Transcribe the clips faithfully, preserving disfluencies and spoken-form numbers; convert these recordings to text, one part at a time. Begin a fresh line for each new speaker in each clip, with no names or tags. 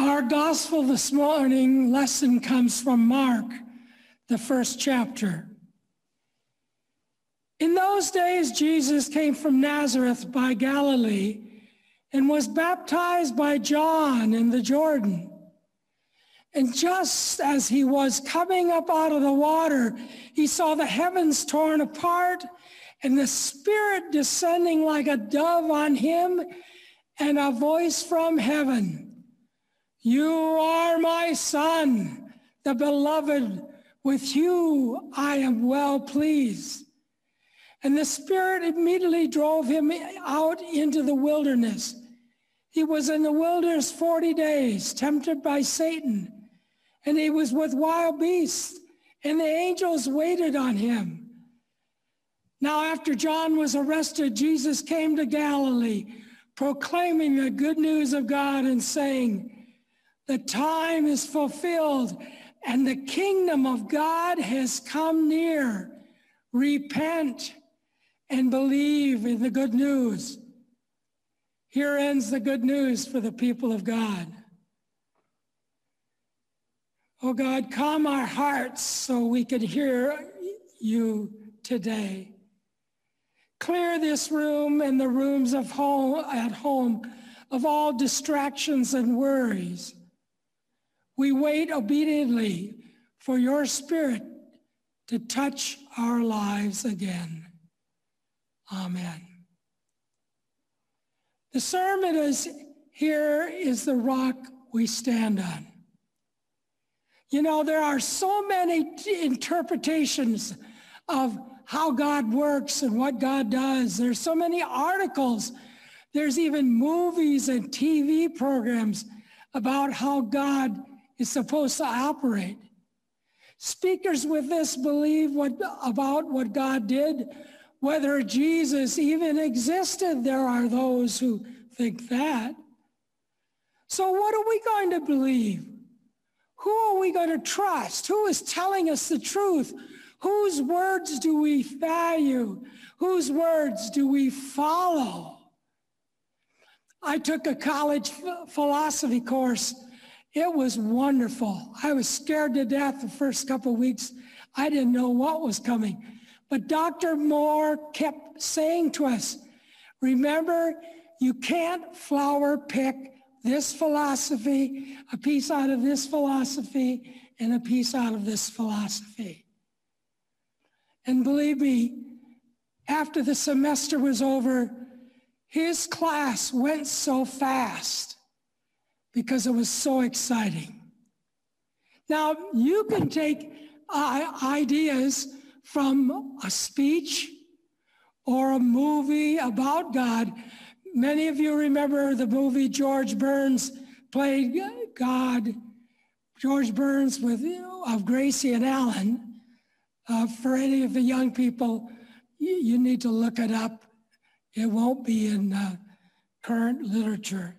Our gospel this morning lesson comes from Mark, the first chapter. In those days, Jesus came from Nazareth by Galilee and was baptized by John in the Jordan. And just as he was coming up out of the water, he saw the heavens torn apart and the Spirit descending like a dove on him, and a voice from heaven, "You are my Son, the beloved. With you I am well pleased." And the Spirit immediately drove him out into the wilderness. He was in the wilderness forty days, tempted by Satan, and he was with wild beasts, and the angels waited on him. Now, after John was arrested, Jesus came to Galilee, proclaiming the good news of God and saying, "The time is fulfilled, and the kingdom of God has come near. Repent and believe in the good news." Here ends the good news for the people of God. Oh God, calm our hearts so we can hear you today. Clear this room and the rooms of home at home of all distractions and worries. We wait obediently for your Spirit to touch our lives again. Amen. The sermon is, "Here is the rock we stand on." You know, there are so many interpretations of how God works and what God does. There's so many articles. There's even movies and T V programs about how God is supposed to operate. Speakers with this believe what, about what God did, whether Jesus even existed. There are those who think that. So what are we going to believe? Who are we going to trust? Who is telling us the truth? Whose words do we value? Whose words do we follow? I took a college philosophy course. It was wonderful. I was scared to death the first couple of weeks. I didn't know what was coming. But Doctor Moore kept saying to us, "Remember, you can't flower pick this philosophy, a piece out of this philosophy, and a piece out of this philosophy." And believe me, after the semester was over, his class went so fast because it was so exciting. Now, you can take uh, ideas from a speech or a movie about God. Many of you remember the movie George Burns played God. George Burns with of Gracie and Alan. Uh, for any of the young people, you, you need to look it up. It won't be in uh, current literature.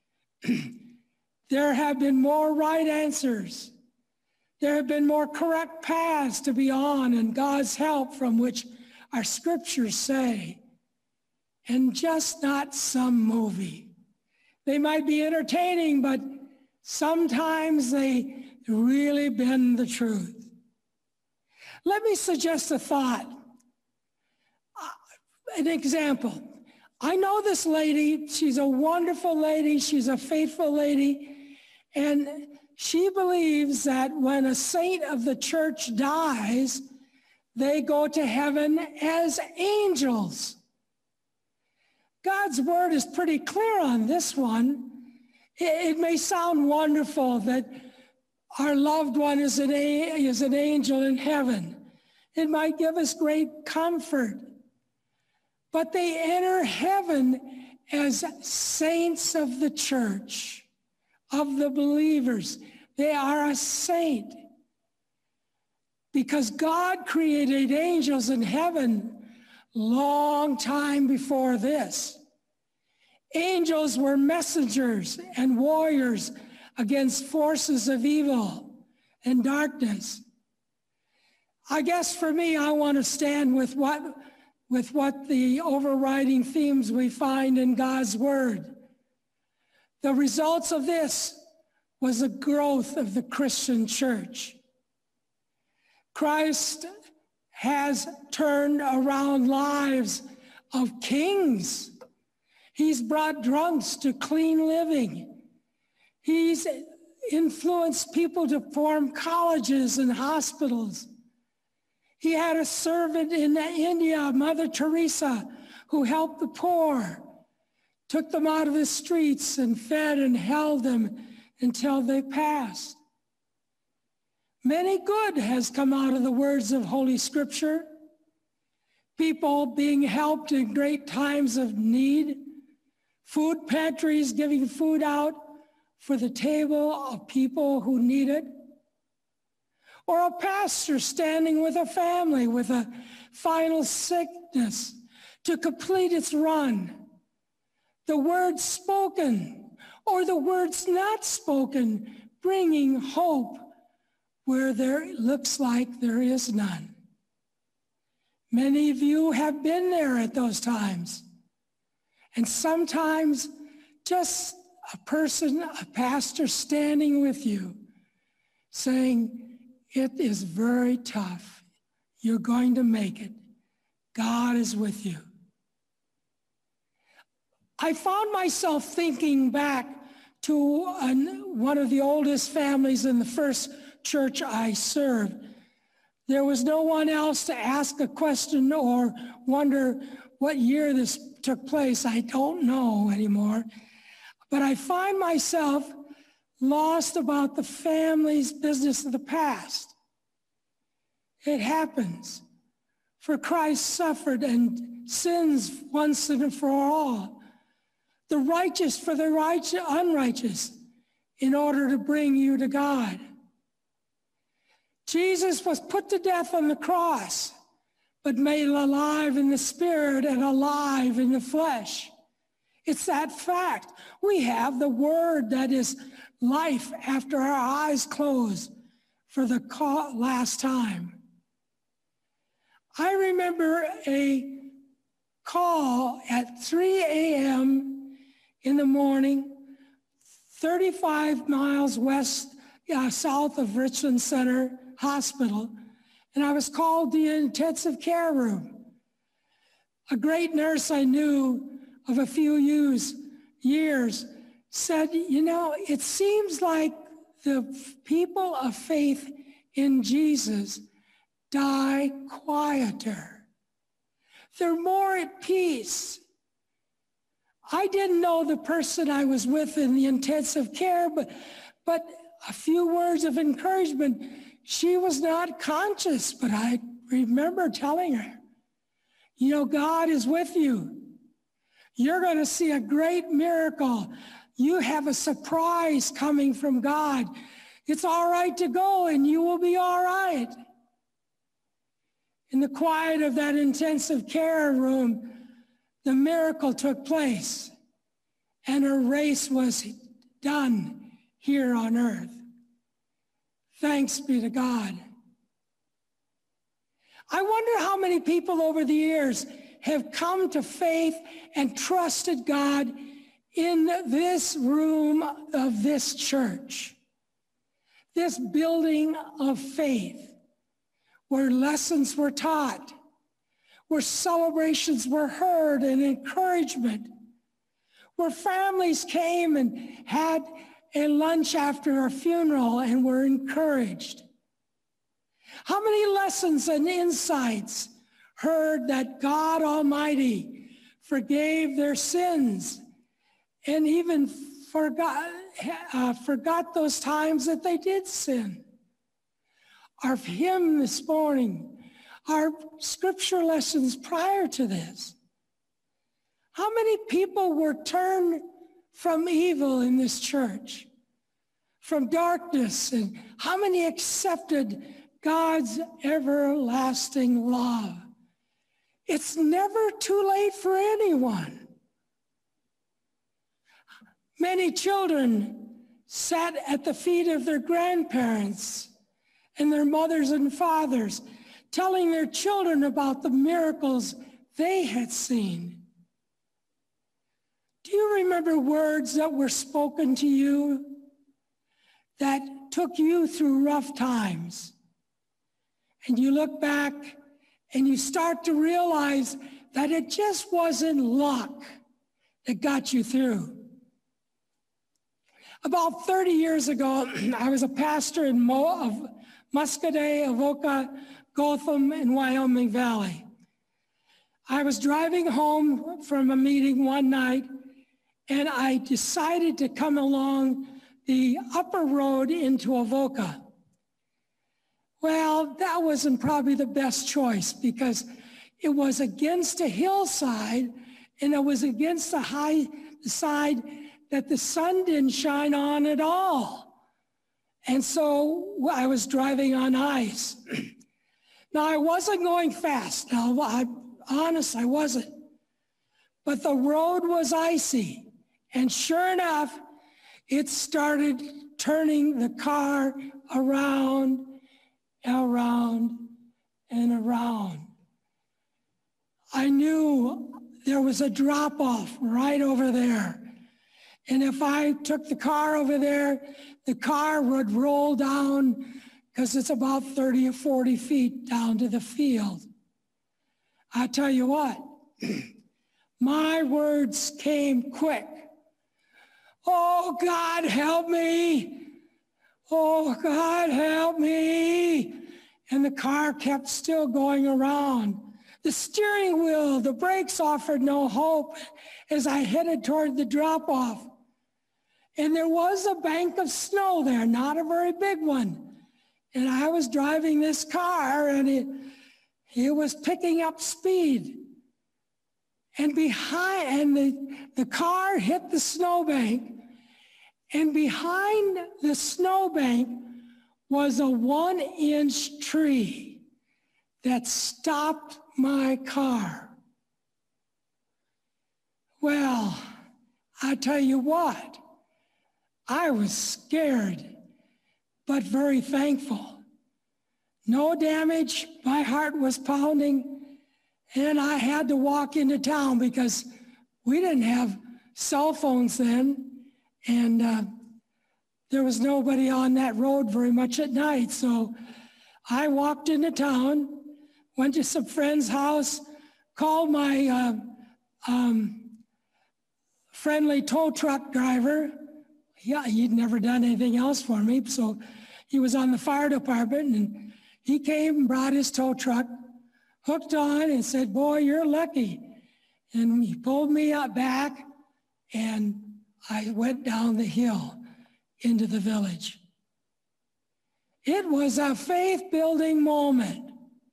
There have been more right answers. There have been more correct paths to be on, and God's help from which our scriptures say, and just not some movie. They might be entertaining, but sometimes they really bend the truth. Let me suggest a thought, uh, an example. I know this lady. She's a wonderful lady. She's a faithful lady. And she believes that when a saint of the church dies, they go to heaven as angels. God's word is pretty clear on this one. It, it may sound wonderful that our loved one is an, is an angel in heaven. It might give us great comfort. But they enter heaven as saints of the church, of the believers. They are a saint. Because God created angels in heaven long time before this. Angels were messengers and warriors against forces of evil and darkness. I guess for me, I want to stand with what, with what the overriding themes we find in God's word. The results of this was the growth of the Christian church. Christ has turned around lives of kings. He's brought drunks to clean living. He's influenced people to form colleges and hospitals. He had a servant in India, Mother Teresa, who helped the poor, took them out of the streets and fed and held them until they passed. Many good has come out of the words of Holy Scripture. People being helped in great times of need, food pantries giving food out for the table of people who need it, or a pastor standing with a family with a final sickness to complete its run. The words spoken or the words not spoken, bringing hope where there looks like there is none. Many of you have been there at those times. And sometimes just a person, a pastor standing with you saying, it is very tough. You're going to make it. God is with you. I found myself thinking back to an, one of the oldest families in the first church I served. There was no one else to ask a question or wonder what year this took place. I don't know anymore. But I find myself lost about the family's business of the past. It happens. For Christ suffered and sins once and for all, the righteous for the righteous, unrighteous, in order to bring you to God. Jesus was put to death on the cross, but made alive in the spirit and alive in the flesh. It's that fact. We have the word that is life after our eyes close for the last time. I remember a call at three a.m. in the morning, thirty-five miles west, uh, south of Richland Center Hospital, and I was called to the intensive care room. A great nurse I knew of a few years, years said, you know, it seems like the people of faith in Jesus die quieter. They're more at peace. I didn't know the person I was with in the intensive care, but, but a few words of encouragement. She was not conscious, but I remember telling her, you know, God is with you. You're going to see a great miracle. You have a surprise coming from God. It's all right to go and you will be all right. In the quiet of that intensive care room, the miracle took place and her race was done here on earth. Thanks be to God. I wonder how many people over the years have come to faith and trusted God in this room of this church, this building of faith, where lessons were taught, where celebrations were heard and encouragement, where families came and had a lunch after a funeral and were encouraged. How many lessons and insights heard that God Almighty forgave their sins and even forgot, uh, forgot those times that they did sin. Our hymn this morning, our scripture lessons prior to this. How many people were turned from evil in this church, from darkness, and how many accepted God's everlasting love? It's never too late for anyone. Many children sat at the feet of their grandparents and their mothers and fathers, telling their children about the miracles they had seen. Do you remember words that were spoken to you? that took you through rough times. And you look back and you start to realize that it just wasn't luck that got you through. About thirty years ago, I was a pastor in Mo- of Muscadet, Avoca, Gotham, and Wyoming Valley. I was driving home from a meeting one night, and I decided to come along the upper road into Avoca. Well, that wasn't probably the best choice because it was against a hillside, and it was against the high the side that the sun didn't shine on at all. And so I was driving on ice. Now, I wasn't going fast. Now, I'm honest, I wasn't. But the road was icy. And sure enough, it started turning the car around, around, and around. I knew there was a drop-off right over there. And if I took the car over there, the car would roll down because it's about thirty or forty feet down to the field. I tell you what, my words came quick. Oh, God, help me. Oh, God, help me. And the car kept still going around. The steering wheel, the brakes offered no hope as I headed toward the drop-off. And there was a bank of snow there, not a very big one. And I was driving this car, and it, it was picking up speed. And behind, and the, the car hit the snowbank, and behind the snowbank was a one-inch tree that stopped my car. Well, I tell you what, I was scared, but very thankful. No damage, my heart was pounding, and I had to walk into town because we didn't have cell phones then, and uh, there was nobody on that road very much at night. So I walked into town, went to some friend's house, called my uh, um, friendly tow truck driver. Yeah, he'd never done anything else for me, so he was on the fire department, and he came and brought his tow truck, hooked on, and said, "Boy, you're lucky." And he pulled me up back, and I went down the hill into the village. It was a faith-building moment.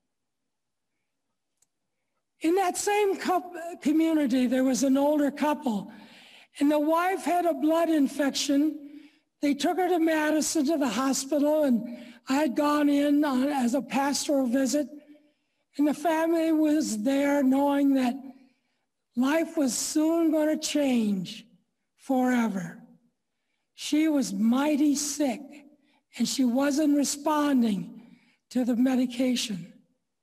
In that same community, there was an older couple, and the wife had a blood infection. They took her to Madison to the hospital, and I had gone in on, as a pastoral visit, and the family was there knowing that life was soon going to change forever. She was mighty sick, and she wasn't responding to the medication.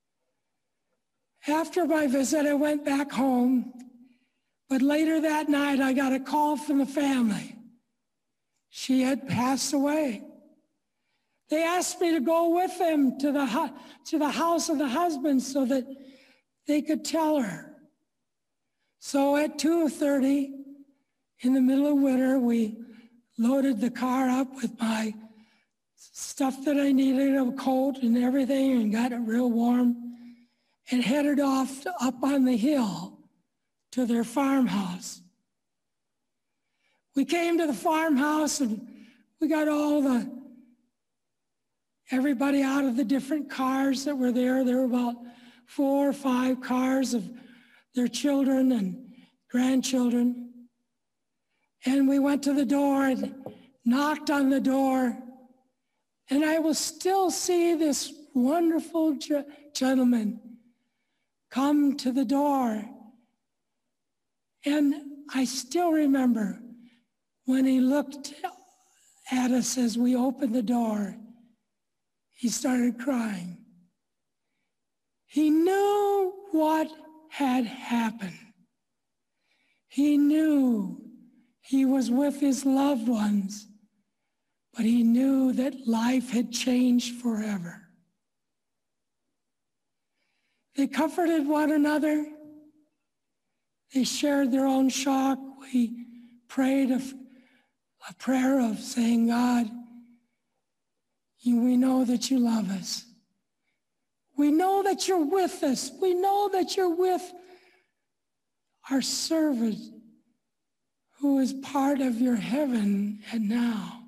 After my visit, I went back home, but later that night, I got a call from the family. She had passed away. They asked me to go with them to the, to the house of the husband so that they could tell her. So at two thirty, in the middle of winter, we loaded the car up with my stuff that I needed, a coat and everything, and got it real warm, and headed off to, up on the hill to their farmhouse. We came to the farmhouse, and we got all the, everybody out of the different cars that were there. There were about four or five cars of their children and grandchildren. And we went to the door and knocked on the door, and I will still see this wonderful ge- gentleman come to the door. And I still remember when he looked at us as we opened the door, he started crying. He knew what had happened. He knew he was with his loved ones, but he knew that life had changed forever. They comforted one another. They shared their own shock. We prayed a, a prayer of saying, God, you, we know that you love us. We know that you're with us. We know that you're with our servant who is part of your heaven and now.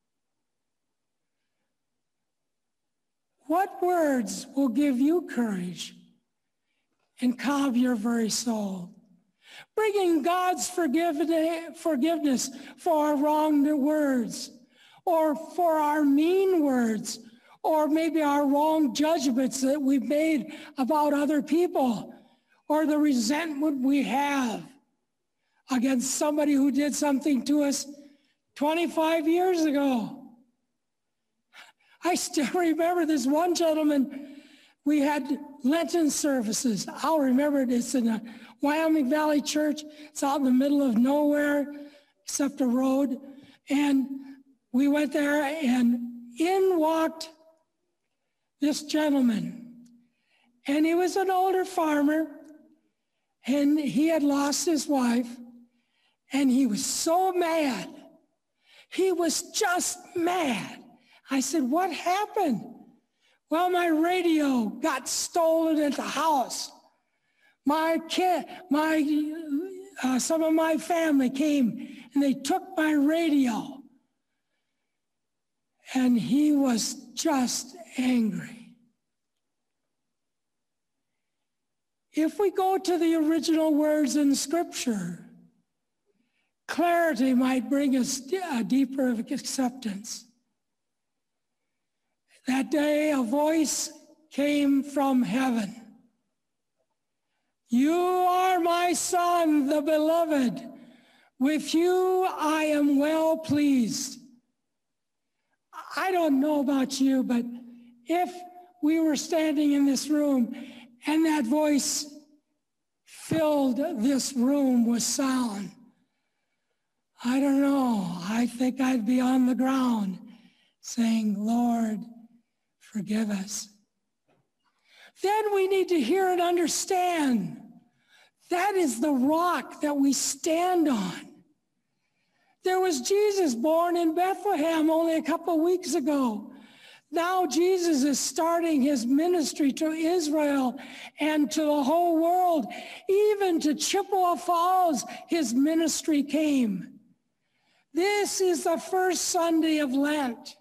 What words will give you courage and calm your very soul? Bringing God's forgiveness for our wrong words, or for our mean words, or maybe our wrong judgments that we've made about other people, or the resentment we have against somebody who did something to us twenty-five years ago. I still remember this one gentleman. We had Lenten services. I'll remember it. It's in a Wyoming Valley Church. It's out in the middle of nowhere except a road. And we went there, and in walked this gentleman. And he was an older farmer, and he had lost his wife, and he was so mad. He was just mad. I said, what happened? Well, my radio got stolen at the house. My kid, my, uh, some of my family came and they took my radio. And he was just angry. If we go to the original words in Scripture, clarity might bring us a deeper acceptance. That day, a voice came from heaven. You are my son, the beloved. With you, I am well pleased. I don't know about you, but if we were standing in this room and that voice filled this room with sound, I don't know. I think I'd be on the ground saying, Lord, forgive us. Then we need to hear and understand that is the rock that we stand on. There was Jesus born in Bethlehem only a couple of weeks ago. Now Jesus is starting his ministry to Israel and to the whole world. Even to Chippewa Falls, his ministry came. This is the first Sunday of Lent.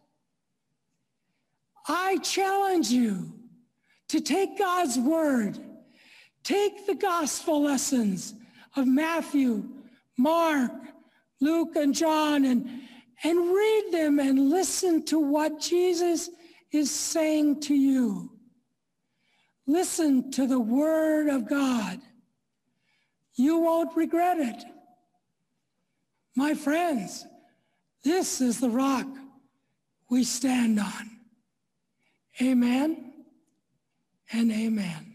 I challenge you to take God's word, take the gospel lessons of Matthew, Mark, Luke, and John, and, and read them and listen to what Jesus is saying to you. Listen to the word of God. You won't regret it. My friends, this is the rock we stand on. Amen and amen.